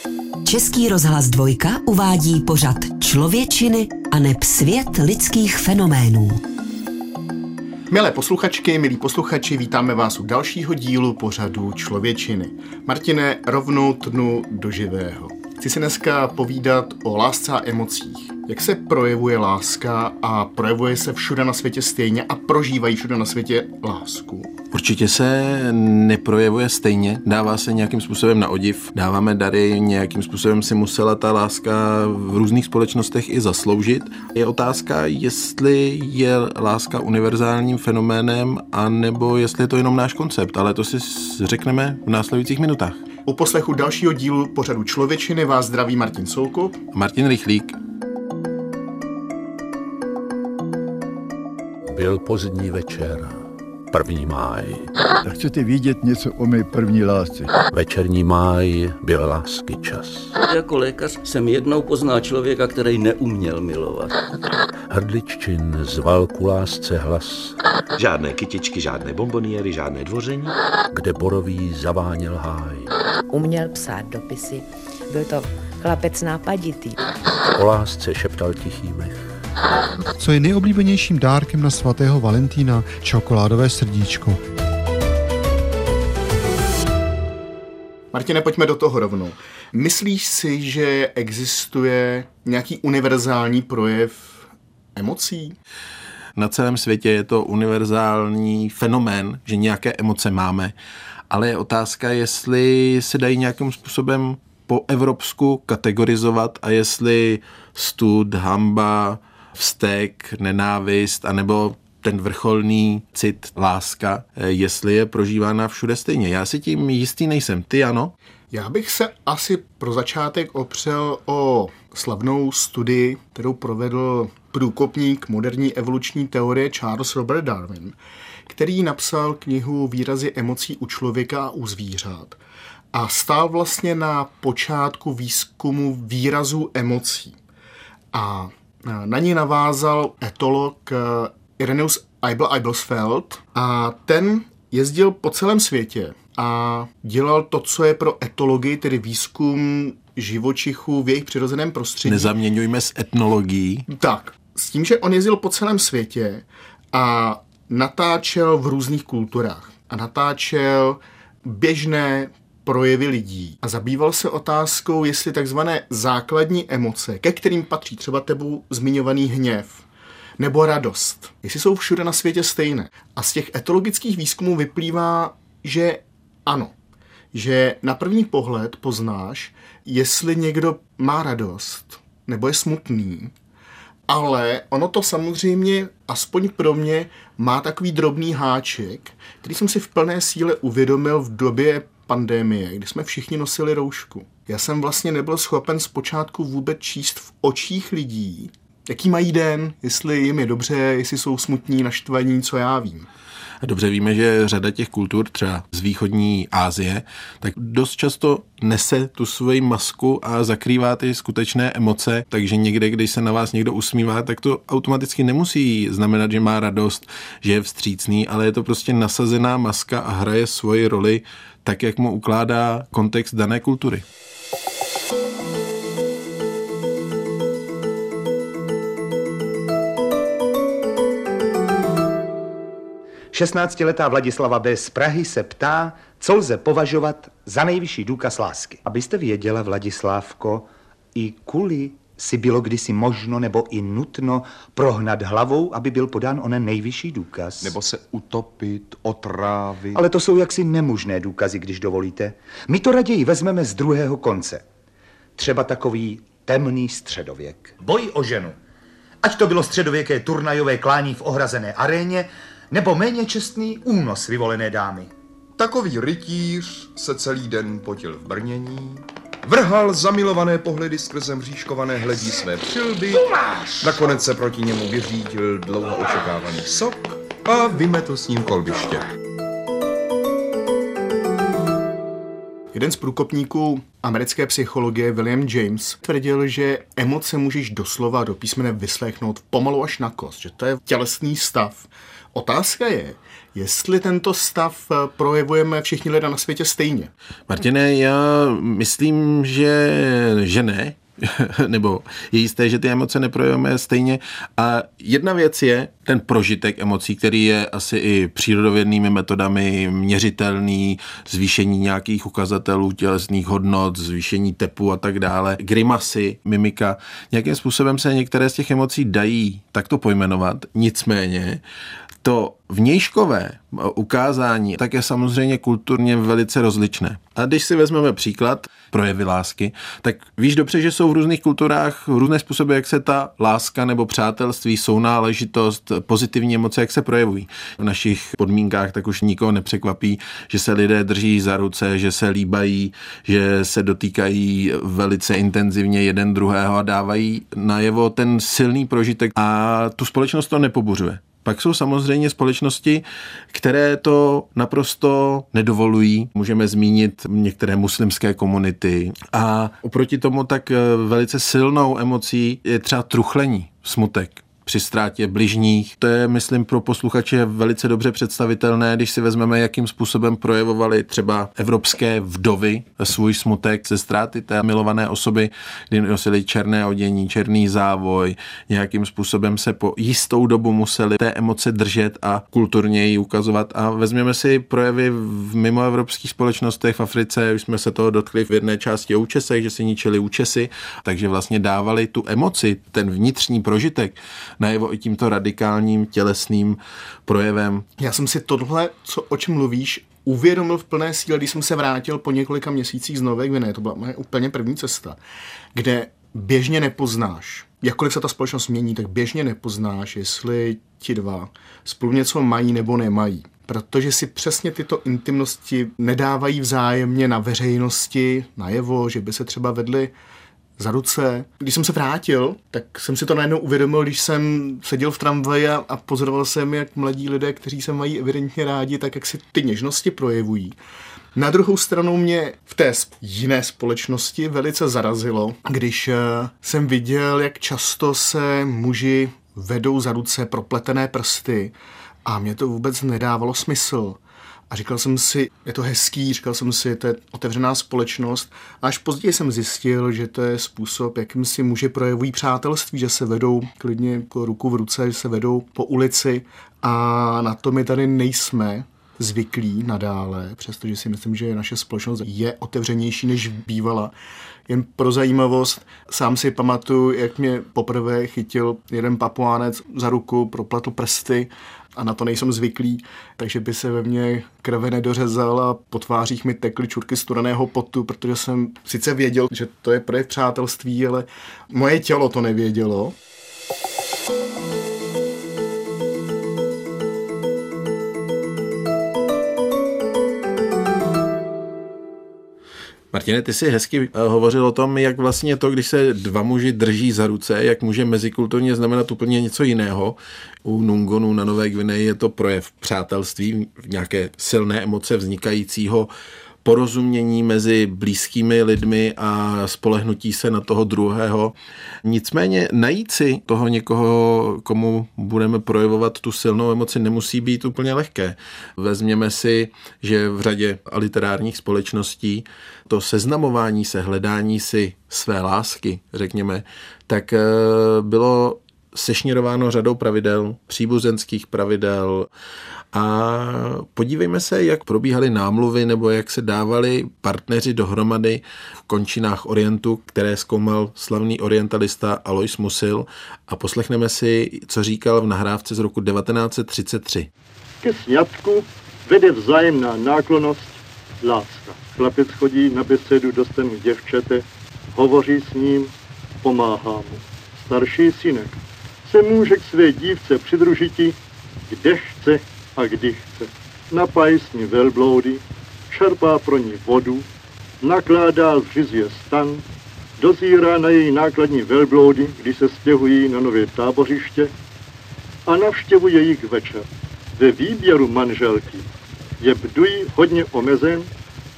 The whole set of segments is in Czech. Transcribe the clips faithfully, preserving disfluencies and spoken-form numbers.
Český rozhlas Dvojka uvádí pořad Člověčiny a neb svět lidských fenoménů. Milé posluchačky, milí posluchači, vítáme vás u dalšího dílu pořadu Člověčiny. Martine, rovnou tnu do živého. Chci si dneska povídat o lásce a emocích. Jak se projevuje láska a projevuje se všude na světě stejně a prožívají všude na světě lásku? Určitě se neprojevuje stejně, dává se nějakým způsobem na odiv, dáváme dary, nějakým způsobem si musela ta láska v různých společnostech i zasloužit. Je otázka, jestli je láska univerzálním fenoménem, anebo jestli je to jenom náš koncept, ale to si řekneme v následujících minutách. U poslechu dalšího dílu pořadu Člověčiny vás zdraví Martin Soukup a Martin Rychlík. Byl pozdní večer, první máj. Tak chcete vědět něco o mé první lásce? Večerní máj byl lásky čas. Jako lékař jsem jednou poznal člověka, který neuměl milovat. Hrdliččin zval ku lásce hlas. Žádné kytičky, žádné bonboniéry, žádné dvoření. Kde borový zaváněl háj. Uměl psát dopisy, byl to chlapec nápaditý. O lásce šeptal tichý mech. Co je nejoblíbenějším dárkem na svatého Valentína? Čokoládové srdíčko. Martine, pojďme do toho rovnou. Myslíš si, že existuje nějaký univerzální projev emocí? Na celém světě je to univerzální fenomén, že nějaké emoce máme, ale je otázka, jestli se dají nějakým způsobem po evropsku kategorizovat a jestli stud, hanba, vztek, nenávist, anebo ten vrcholný cit, láska, jestli je prožívána všude stejně. Já si tím jistý nejsem. Ty ano? Já bych se asi pro začátek opřel o slavnou studii, kterou provedl průkopník moderní evoluční teorie Charles Robert Darwin, který napsal knihu Výrazy emocí u člověka a u zvířat a stál vlastně na počátku výzkumu výrazů emocí. A na ní navázal etolog Irenaeus Eibel-Eibelsfeld a ten jezdil po celém světě a dělal to, co je pro etologii, tedy výzkum živočichů v jejich přirozeném prostředí. Nezaměňujme s etnologií. Tak, s tím, že on jezdil po celém světě a natáčel v různých kulturách a natáčel běžné projevy lidí a zabýval se otázkou, jestli takzvané základní emoce, ke kterým patří třeba tebou zmiňovaný hněv nebo radost, jestli jsou všude na světě stejné. A z těch etologických výzkumů vyplývá, že ano, že na první pohled poznáš, jestli někdo má radost nebo je smutný, ale ono to samozřejmě, aspoň pro mě, má takový drobný háček, který jsem si v plné síle uvědomil v době pandemie, kdy jsme všichni nosili roušku. Já jsem vlastně nebyl schopen zpočátku vůbec číst v očích lidí, jaký mají den, jestli jim je dobře, jestli jsou smutní, naštvaní, co já vím. Dobře víme, že řada těch kultur, třeba z východní Asie, tak dost často nese tu svoji masku a zakrývá ty skutečné emoce, takže někde, když se na vás někdo usmívá, tak to automaticky nemusí znamenat, že má radost, že je vstřícný, ale je to prostě nasazená maska a hraje svoji roli tak, jak mu ukládá kontext dané kultury. šestnáctiletá Vladislava B. z Prahy se ptá, co lze považovat za nejvyšší důkaz lásky. Abyste věděla, Vladislávko, i kuli si bylo kdysi možno nebo i nutno prohnat hlavou, aby byl podán onen nejvyšší důkaz. Nebo se utopit, otrávit. Ale to jsou jaksi nemožné důkazy, když dovolíte. My to raději vezmeme z druhého konce. Třeba takový temný středověk. Boj o ženu. Ať to bylo středověké turnajové klání v ohrazené aréně, nebo méně čestný únos vyvolené dámy. Takový rytíř se celý den potil v brnění, vrhal zamilované pohledy skrze mřížkované hledí své přilby, nakonec se proti němu vyřídil dlouho očekávaný sok a vymetl s ním kolbiště. Jeden z průkopníků americké psychologie William James tvrdil, že emoce můžeš doslova do písmene vyslechnout pomalu až na kost, že to je tělesný stav. Otázka je, jestli tento stav projevujeme všichni lidé na světě stejně. Martine, já myslím, že, že ne. Nebo je jisté, že ty emoce neprojevujeme stejně. A jedna věc je ten prožitek emocí, který je asi i přírodovědnými metodami měřitelný, zvýšení nějakých ukazatelů tělesných hodnot, zvýšení tepu a tak dále, grimasy, mimika. Nějakým způsobem se některé z těch emocí dají takto pojmenovat. Nicméně to vnějškové ukázání tak je samozřejmě kulturně velice rozličné. A když si vezmeme příklad projevy lásky, tak víš dobře, že jsou v různých kulturách různé způsoby, jak se ta láska nebo přátelství, sounáležitost, pozitivní emoce, jak se projevují. V našich podmínkách tak už nikoho nepřekvapí, že se lidé drží za ruce, že se líbají, že se dotýkají velice intenzivně jeden druhého a dávají najevo ten silný prožitek a tu společnost to nepobuřuje. Pak jsou samozřejmě společnosti, které to naprosto nedovolují. Můžeme zmínit některé muslimské komunity. A oproti tomu tak velice silnou emocí je třeba truchlení, smutek při ztrátě bližních. To je, myslím, pro posluchače velice dobře představitelné, když si vezmeme, jakým způsobem projevovali třeba evropské vdovy svůj smutek ze ztráty té milované osoby, kdy nosili černé odění, černý závoj, nějakým způsobem se po jistou dobu museli té emoce držet a kulturně ji ukazovat. A vezměme si projevy v mimoevropských společnostech v Africe, už jsme se toho dotkli v jedné části o účesech, že si ničili účesy, takže vlastně dávali tu emoci, ten vnitřní prožitek najevo i tímto radikálním tělesným projevem. Já jsem si tohle, co, o čem mluvíš, uvědomil v plné síle, když jsem se vrátil po několika měsících z Nové Gvineje. To byla moje úplně první cesta, kde běžně nepoznáš, jakkoliv se ta společnost mění, tak běžně nepoznáš, jestli ti dva spolu něco mají nebo nemají. Protože si přesně tyto intimnosti nedávají vzájemně na veřejnosti najevo, že by se třeba vedli za ruce. Když jsem se vrátil, tak jsem si to najednou uvědomil, když jsem seděl v tramvaji a, a pozoroval jsem, jak mladí lidé, kteří se mají evidentně rádi, tak jak si ty něžnosti projevují. Na druhou stranu mě v té jiné společnosti velice zarazilo, když jsem viděl, jak často se muži vedou za ruce propletené prsty a mě to vůbec nedávalo smysl. A říkal jsem si, je to hezký, říkal jsem si, to je otevřená společnost. A až později jsem zjistil, že to je způsob, jakým si muži projevují přátelství, že se vedou klidně jako ruku v ruce, že se vedou po ulici a na to my tady nejsme zvyklí nadále, přestože si myslím, že naše společnost je otevřenější, než bývala. Jen pro zajímavost, sám si pamatuju, jak mě poprvé chytil jeden Papuánec za ruku, propletl prsty a na to nejsem zvyklý, takže by se ve mně krve nedořezal a po tvářích mi tekly čurky studeného potu, protože jsem sice věděl, že to je projev přátelství, ale moje tělo to nevědělo. Martine, ty jsi hezky hovořil o tom, jak vlastně to, když se dva muži drží za ruce, jak může mezikulturně znamenat úplně něco jiného. U Nungonu na Nové Gvineji je to projev přátelství, nějaké silné emoce vznikajícího porozumění mezi blízkými lidmi a spolehnutí se na toho druhého. Nicméně najít si toho někoho, komu budeme projevovat tu silnou emoci, nemusí být úplně lehké. Vezměme si, že v řadě literárních společností to seznamování se, hledání si své lásky, řekněme, tak bylo sešněrováno řadou pravidel, příbuzenských pravidel. A podívejme se, jak probíhaly námluvy nebo jak se dávali partneři dohromady v končinách Orientu, které zkoumal slavný orientalista Alois Musil, a poslechneme si, co říkal v nahrávce z roku devatenáct set třicet tři. Ke sňatku vede vzájemná náklonnost, láska. Chlapec chodí na besedu do stanu děvčete, hovoří s ním, pomáhá mu. Starší synek se může k své dívce přidružiti, kde chce a kdy chce. Napájí s ní velbloudy, čerpá pro ní vodu, nakládá, zřizuje stan, dozírá na její nákladní velbloudy, když se stěhují na nové tábořiště, a navštěvuje jich večer. Ve výběru manželky je bdují hodně omezen,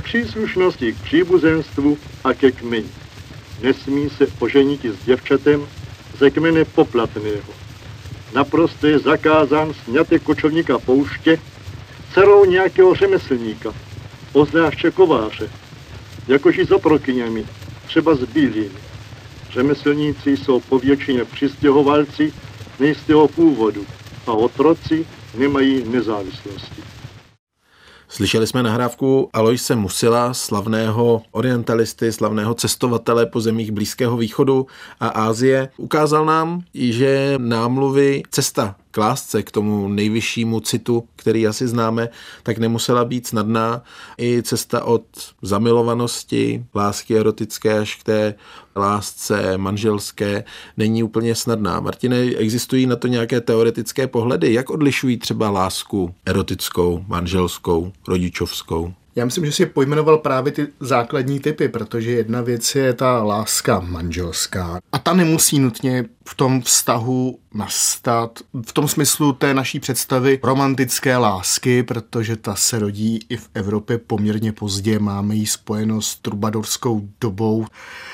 příslušnosti k příbuzenstvu a ke kmeni. Nesmí se oženit s děvčatem ze kmene poplatného. Naprosto je zakázán sňatek kočovníka pouště dcerou nějakého řemeslníka, oznáště kováře, jakož i za prokyněmi, třeba s bílými. Řemeslníci jsou povětšině přistěhovalci nejistého původu a otroci nemají nezávislosti. Slyšeli jsme nahrávku Aloise Musila, slavného orientalisty, slavného cestovatele po zemích Blízkého východu a Asie. Ukázal nám, že námluvy cesta k lásce, k tomu nejvyššímu citu, který asi známe, tak nemusela být snadná. I cesta od zamilovanosti, lásky erotické až k té lásce manželské není úplně snadná. Martine, existují na to nějaké teoretické pohledy? Jak odlišují třeba lásku erotickou, manželskou, rodičovskou? Já myslím, že si pojmenoval právě ty základní typy, protože jedna věc je ta láska manželská. A ta nemusí nutně v tom vztahu nastat v tom smyslu té naší představy romantické lásky, protože ta se rodí i v Evropě poměrně pozdě, máme ji spojeno s trubadorskou dobou.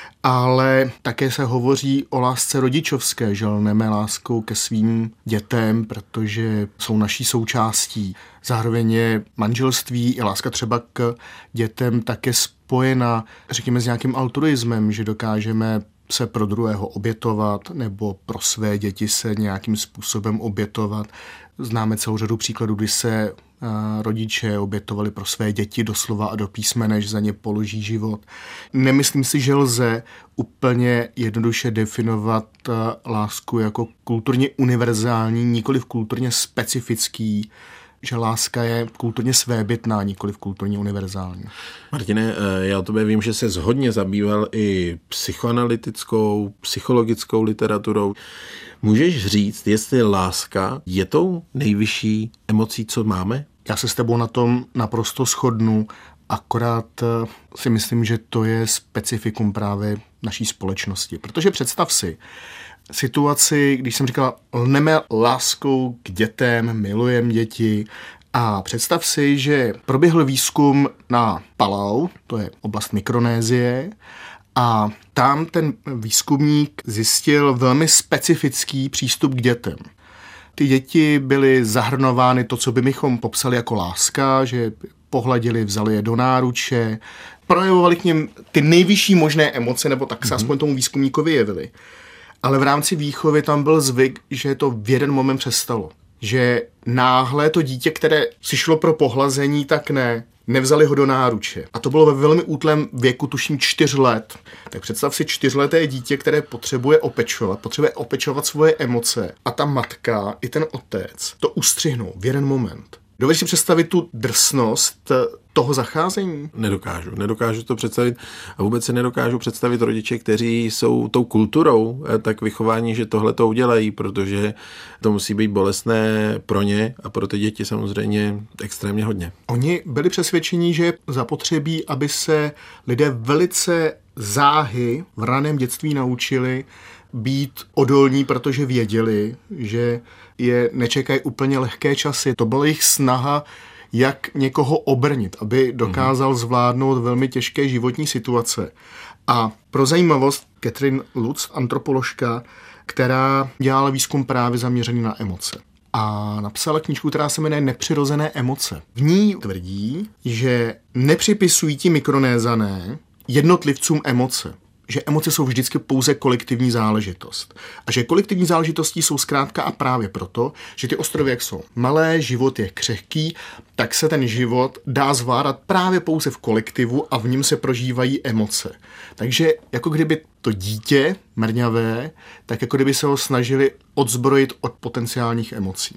Ale také se hovoří o lásce rodičovské, že lneme láskou ke svým dětem, protože jsou naší součástí. Zároveň je manželství i láska třeba k dětem také spojena, řekněme, s nějakým altruismem, že dokážeme se pro druhého obětovat nebo pro své děti se nějakým způsobem obětovat. Známe celou řadu příkladů, kdy se rodiče obětovali pro své děti doslova a do písmene, že za ně položí život. Nemyslím si, že lze úplně jednoduše definovat lásku jako kulturně univerzální, nikoliv kulturně specifický, že láska je kulturně svébytná, nikoliv kulturně univerzální. Martine, já o tobě vím, že se hodně zabýval i psychoanalytickou, psychologickou literaturou. Můžeš říct, jestli láska je tou nejvyšší emocí, co máme? Já se s tebou na tom naprosto shodnu, akorát si myslím, že to je specifikum právě naší společnosti. Protože představ si situaci, když jsem říkala, lneme láskou k dětem, milujeme děti, a představ si, že proběhl výzkum na Palau, to je oblast Mikronésie, a tam ten výzkumník zjistil velmi specifický přístup k dětem. Ty děti byly zahrnovány to, co by bychom popsali jako láska, že pohladili, vzali je do náruče, projevovali k nim ty nejvyšší možné emoce, nebo tak se mm-hmm. aspoň tomu výzkumníkovi jevili. Ale v rámci výchovy tam byl zvyk, že to v jeden moment přestalo. Že náhle to dítě, které si šlo pro pohlazení, tak ne, nevzali ho do náruče. A to bylo ve velmi útlém věku, tuším čtyř let. Tak představ si čtyřleté dítě, které potřebuje opečovat, potřebuje opečovat svoje emoce. A ta matka i ten otec to ustřihnou v jeden moment. Dovedeš si představit tu drsnost toho zacházení? Nedokážu. Nedokážu to představit a vůbec si nedokážu představit rodiče, kteří jsou tou kulturou tak vychování, že tohle to udělají, protože to musí být bolestné pro ně a pro ty děti samozřejmě extrémně hodně. Oni byli přesvědčeni, že zapotřebí, aby se lidé velice záhy v raném dětství naučili být odolní, protože věděli, že je nečekají úplně lehké časy. To byla jejich snaha, jak někoho obrnit, aby dokázal zvládnout velmi těžké životní situace. A pro zajímavost, Catherine Lutz, antropoložka, která dělala výzkum právě zaměřený na emoce. A napsala knížku, která se jmenuje Nepřirozené emoce. V ní tvrdí, že nepřipisují ti Mikronézané jednotlivcům emoce. Že emoce jsou vždycky pouze kolektivní záležitost. A že kolektivní záležitosti jsou zkrátka a právě proto, že ty ostrovy, jak jsou malé, život je křehký, tak se ten život dá zvládat právě pouze v kolektivu a v něm se prožívají emoce. Takže jako kdyby to dítě mrňavé, tak jako kdyby se ho snažili odzbrojit od potenciálních emocí.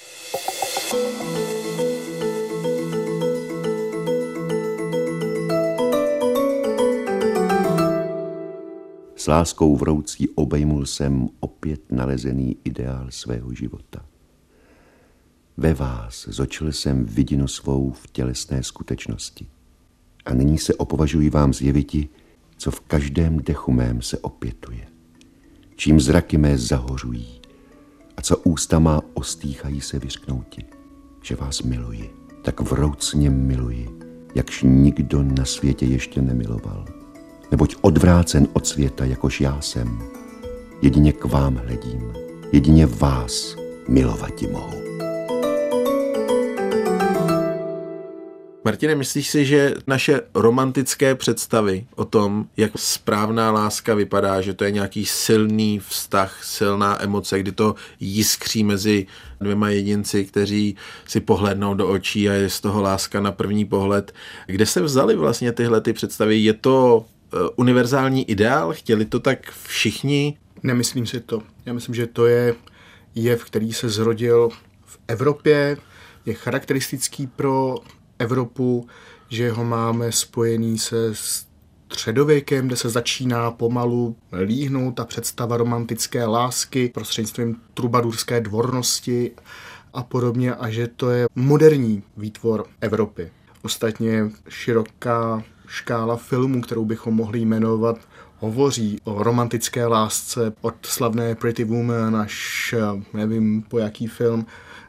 S láskou vroucí obejmul jsem opět nalezený ideál svého života. Ve vás zočil jsem vidinu svou v tělesné skutečnosti. A nyní se opovažuji vám zjeviti, co v každém dechu mém se opětuje. Čím zraky mé zahořují a co ústa má ostýchají se vyřknouti, že vás miluji. Tak vroucně miluji jakž nikdo na světě ještě nemiloval. Neboť odvrácen od světa, jakož já jsem, jedině k vám hledím, jedině vás milovati mohu. Martine, myslíš si, že naše romantické představy o tom, jak správná láska vypadá, že to je nějaký silný vztah, silná emoce, kdy to jiskří mezi dvěma jedinci, kteří si pohlédnou do očí a je z toho láska na první pohled. Kde se vzaly vlastně tyhle ty představy? Je to univerzální ideál? Chtěli to tak všichni? Nemyslím si to. Já myslím, že to je jev, který se zrodil v Evropě, je charakteristický pro Evropu, že ho máme spojený se středověkem, kde se začíná pomalu líhnout ta představa romantické lásky prostřednictvím trubadurské dvornosti a podobně, a že to je moderní výtvor Evropy. Ostatně široká škála filmů, kterou bychom mohli jmenovat, hovoří o romantické lásce od slavné Pretty Woman až nevím po jaký film.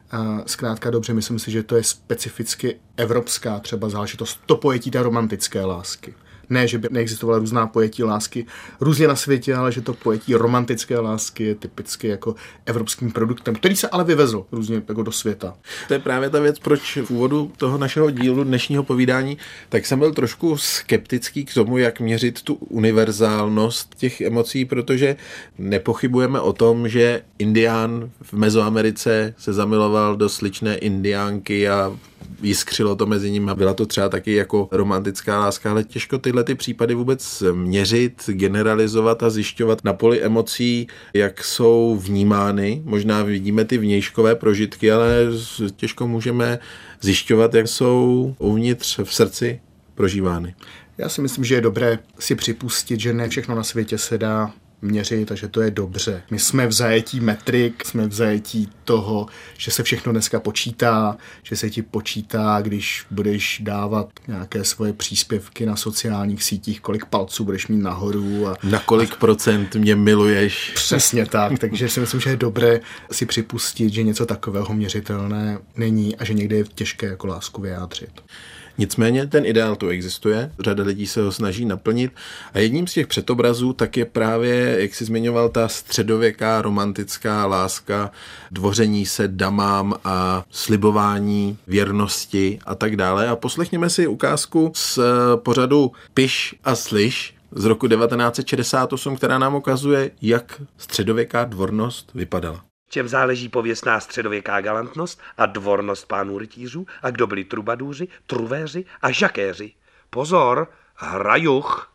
A zkrátka dobře, myslím si, že to je specificky evropská třeba záležitost, to pojetí té romantické lásky. Ne, že by neexistovala různá pojetí lásky různě na světě, ale že to pojetí romantické lásky je typicky jako evropským produktem, který se ale vyvezl různě jako do světa. To je právě ta věc, proč v úvodu toho našeho dílu dnešního povídání, tak jsem byl trošku skeptický k tomu, jak měřit tu univerzálnost těch emocí, protože nepochybujeme o tom, že Indián v Mezoamerice se zamiloval do sličné Indiánky a jiskřilo to mezi nimi a byla to třeba taky jako romantická láska, ale těžko tyhle ty případy vůbec měřit, generalizovat a zjišťovat na poli emocí, jak jsou vnímány. Možná vidíme ty vnějškové prožitky, ale těžko můžeme zjišťovat, jak jsou uvnitř v srdci prožívány. Já si myslím, že je dobré si připustit, že ne všechno na světě se dá měřit a že to je dobře. My jsme v zajetí metrik, jsme v zajetí toho, že se všechno dneska počítá, že se ti počítá, když budeš dávat nějaké svoje příspěvky na sociálních sítích, kolik palců budeš mít nahoru. A, na kolik a, procent mě miluješ. Přesně tak, takže si myslím, že je dobré si připustit, že něco takového měřitelné není a že někde je těžké jako lásku vyjádřit. Nicméně ten ideál tu existuje, řada lidí se ho snaží naplnit a jedním z těch předobrazů tak je právě, jak jsi zmiňoval, ta středověká romantická láska, dvoření se damám a slibování věrnosti a tak dále. A poslechněme si ukázku z pořadu Piš a slyš z roku devatenáct set šedesát osm, která nám ukazuje, jak středověká dvornost vypadala. Čem záleží pověstná středověká galantnost a dvornost pánů rytířů a kdo byli trubadůři, truvéři a žakéři. Pozor, hrajuch.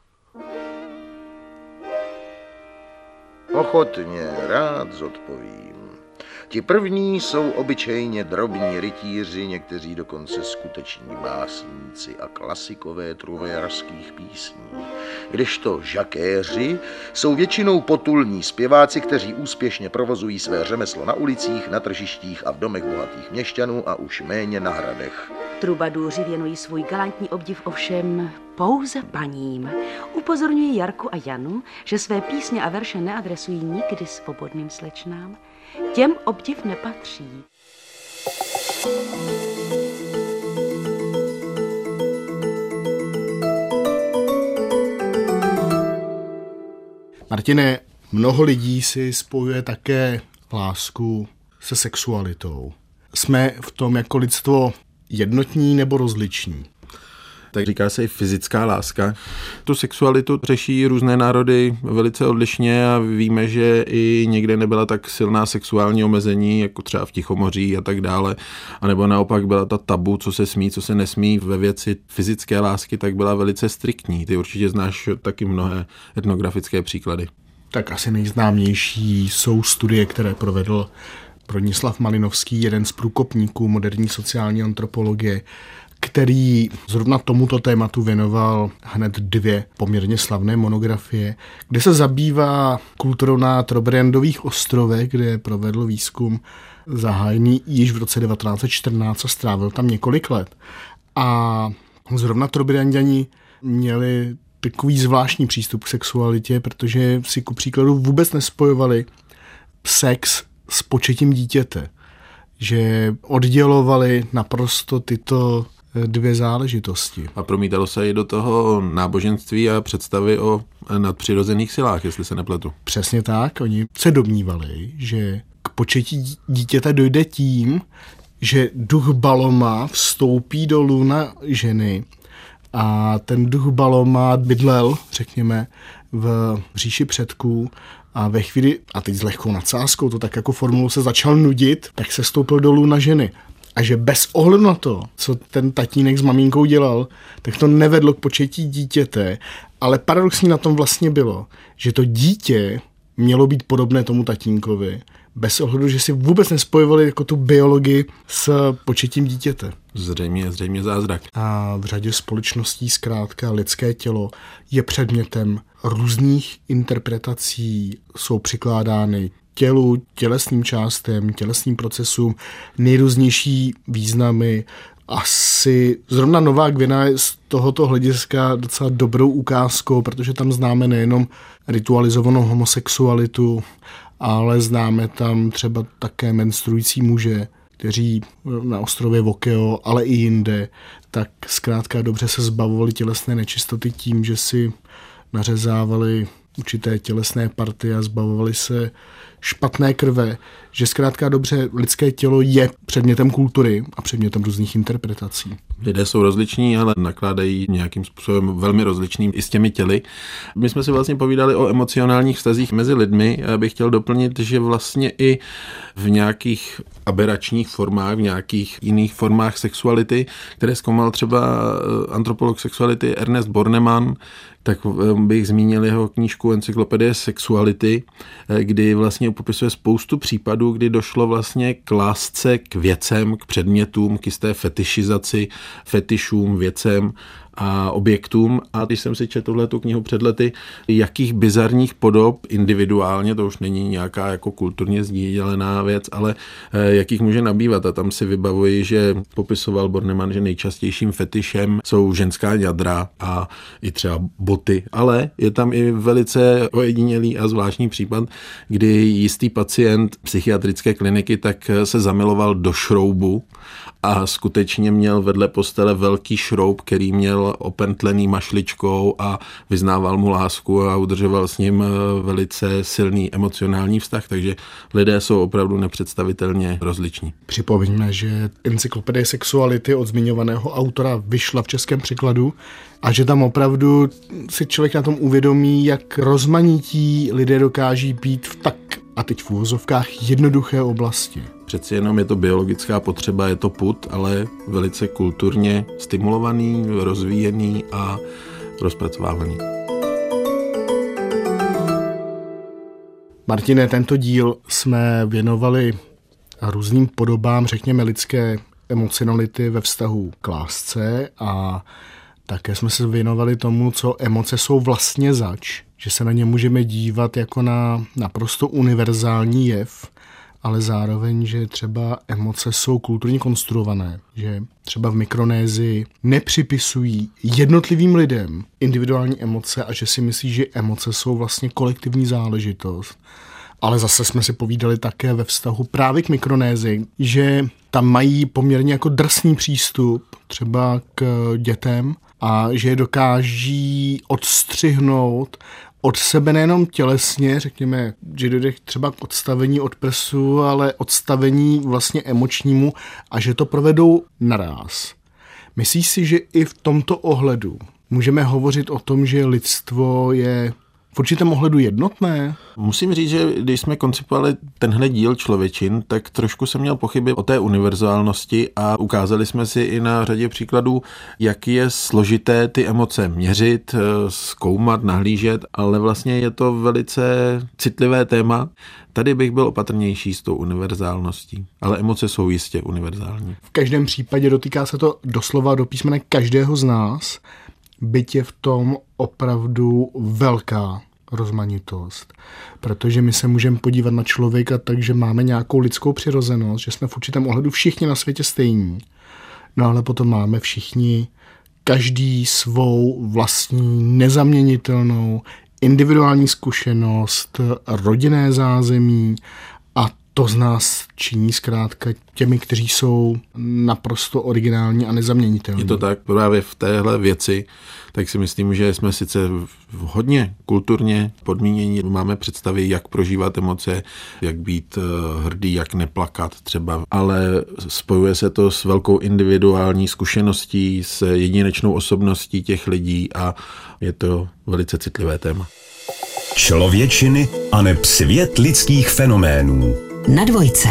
Ochotně rád zodpovím. Ti první jsou obyčejně drobní rytíři, někteří dokonce skuteční básníci a klasikové truvéřských písní. Kdežto žakéři jsou většinou potulní zpěváci, kteří úspěšně provozují své řemeslo na ulicích, na tržištích a v domech bohatých měšťanů a už méně na hradech. Trubadůři věnují svůj galantní obdiv ovšem pouze paním. Upozorňují Jarku a Janu, že své písně a verše neadresují nikdy svobodným slečnám. Těm obdiv nepatří. Martine, mnoho lidí si spojuje také lásku se sexualitou. Jsme v tom jako lidstvo jednotní nebo rozliční? Tak říká se i fyzická láska. Tu sexualitu řeší různé národy velice odlišně a víme, že i někde nebyla tak silná sexuální omezení, jako třeba v Tichomoří a tak dále. A nebo naopak byla ta tabu, co se smí, co se nesmí ve věci fyzické lásky, tak byla velice striktní. Ty určitě znáš taky mnohé etnografické příklady. Tak asi nejznámější jsou studie, které provedl Bronislav Malinovský, jeden z průkopníků moderní sociální antropologie, který zrovna tomuto tématu věnoval hned dvě poměrně slavné monografie, kde se zabývá kulturou na Trobriandových ostrovech, kde provedl výzkum zahájený již v roce devatenáct set čtrnáct a strávil tam několik let. A zrovna Trobriandani měli takový zvláštní přístup k sexualitě, protože si ku příkladu vůbec nespojovali sex s početím dítěte. Že oddělovali naprosto tyto dvě záležitosti. A promítalo se i do toho náboženství a představy o nadpřirozených silách, jestli se nepletu. Přesně tak. Oni se domnívali, že k početí dítěte dojde tím, že duch Baloma vstoupí do lůna ženy a ten duch Baloma bydlel, řekněme, v říši předků a ve chvíli, a teď s lehkou nadsázkou, to tak jako formulu se začal nudit, tak se stoupil do lůna ženy. A že bez ohledu na to, co ten tatínek s maminkou dělal, tak to nevedlo k početí dítěte, ale paradoxní na tom vlastně bylo, že to dítě mělo být podobné tomu tatínkovi, bez ohledu, že si vůbec nespojovali jako tu biologii s početím dítěte. Zřejmě, zřejmě zázrak. A v řadě společností zkrátka lidské tělo je předmětem různých interpretací, jsou přikládány tělu, tělesným částem, tělesným procesům, nejrůznější významy. Asi zrovna Nová Gvina je z tohoto hlediska docela dobrou ukázkou, protože tam známe nejenom ritualizovanou homosexualitu, ale známe tam třeba také menstruující muže, kteří na ostrově Vokeo, ale i jinde, tak zkrátka dobře se zbavovali tělesné nečistoty tím, že si nařezávali určité tělesné party a zbavovali se špatné krve, že zkrátka dobře lidské tělo je předmětem kultury a předmětem různých interpretací. Lidé jsou rozliční, ale nakládají nějakým způsobem velmi rozličným i s těmi těly. My jsme si vlastně povídali o emocionálních vztazích mezi lidmi. Já bych chtěl doplnit, že vlastně i v nějakých aberačních formách, v nějakých jiných formách sexuality, které zkoumal třeba antropolog sexuality Ernest Bornemann, tak bych zmínil jeho knížku Encyklopedie sexuality, kdy vlastně popisuje spoustu případů, kdy došlo vlastně k lásce k věcem, k předmětům, k jisté fetišizaci, fetišům, věcem a objektům. A když jsem si četl tuhletu knihu před lety, jakých bizarních podob individuálně, to už není nějaká jako kulturně sdílená věc, ale jakých může nabývat. A tam si vybavuji, že popisoval Bornemann, že nejčastějším fetišem jsou ženská jadra a i třeba boty. Ale je tam i velice ojedinělý a zvláštní případ, kdy jistý pacient psychiatrické kliniky tak se zamiloval do šroubu a skutečně měl vedle postele velký šroub, který měl opentlený mašličkou a vyznával mu lásku a udržoval s ním velice silný emocionální vztah, takže lidé jsou opravdu nepředstavitelně rozliční. Připomeňme, že Encyklopedie sexuality od zmiňovaného autora vyšla v českém překladu a že tam opravdu si člověk na tom uvědomí, jak rozmanití lidé dokáží být v tak, a teď v uvozovkách, jednoduché oblasti. Přeci jenom je to biologická potřeba, je to pud, ale velice kulturně stimulovaný, rozvíjený a rozpracovávaný. Martine, tento díl jsme věnovali různým podobám, řekněme, lidské emocionality ve vztahu k lásce a také jsme se věnovali tomu, co emoce jsou vlastně zač, že se na ně můžeme dívat jako na naprosto univerzální jev, ale zároveň, že třeba emoce jsou kulturně konstruované, že třeba v Mikronésii nepřipisují jednotlivým lidem individuální emoce a že si myslí, že emoce jsou vlastně kolektivní záležitost. Ale zase jsme si povídali také ve vztahu právě k Mikronésii, že tam mají poměrně jako drsný přístup třeba k dětem a že je dokáží odstřihnout od sebe nejenom tělesně, řekněme, že dojde třeba k odstavení od prsu, ale odstavení vlastně emočnímu a že to provedou naráz. Myslíš si, že i v tomto ohledu můžeme hovořit o tom, že lidstvo je v určitém ohledu jednotné? Musím říct, že když jsme koncipovali tenhle díl Člověčin, tak trošku jsem měl pochyby o té univerzálnosti a ukázali jsme si i na řadě příkladů, jak je složité ty emoce měřit, zkoumat, nahlížet, ale vlastně je to velice citlivé téma. Tady bych byl opatrnější s tou univerzálností, ale emoce jsou jistě univerzální. V každém případě dotýká se to doslova do písmene každého z nás, byť je v tom opravdu velká rozmanitost, protože my se můžeme podívat na člověka tak, že máme nějakou lidskou přirozenost, že jsme v určitém ohledu všichni na světě stejní, no ale potom máme všichni každý svou vlastní nezaměnitelnou individuální zkušenost, rodinné zázemí a to z nás činí zkrátka těmi, kteří jsou naprosto originální a nezaměnitelní. Je to tak, právě v téhle věci, tak si myslím, že jsme sice hodně kulturně podmínění, máme představy, jak prožívat emoce, jak být hrdý, jak neplakat třeba, ale spojuje se to s velkou individuální zkušeností, s jedinečnou osobností těch lidí a je to velice citlivé téma. Člověčiny aneb svět lidských fenoménů. Na dvojce.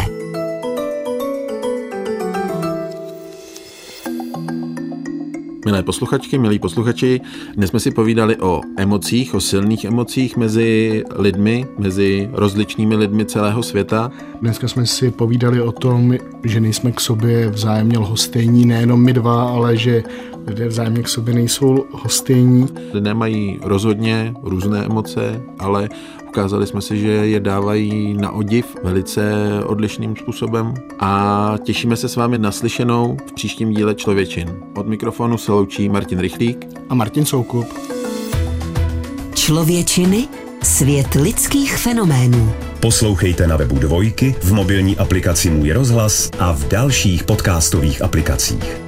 Milé posluchačky, milí posluchači, dnes jsme si povídali o emocích, o silných emocích mezi lidmi, mezi rozličnými lidmi celého světa. Dneska jsme si povídali o tom, že nejsme k sobě vzájemně lhostejní, nejenom my dva, ale že lidé vzájemně k sobě nejsou lhostejní. Lidé mají rozhodně různé emoce, ale ukázali jsme si, že je dávají na odiv velice odlišným způsobem a těšíme se s vámi na slyšenou v příštím díle Člověčin. Od mikrofonu se loučí Martin Rychlík a Martin Soukup. Člověčiny, svět lidských fenoménů. Poslouchejte na webu Dvojky, v mobilní aplikaci Můj rozhlas a v dalších podcastových aplikacích.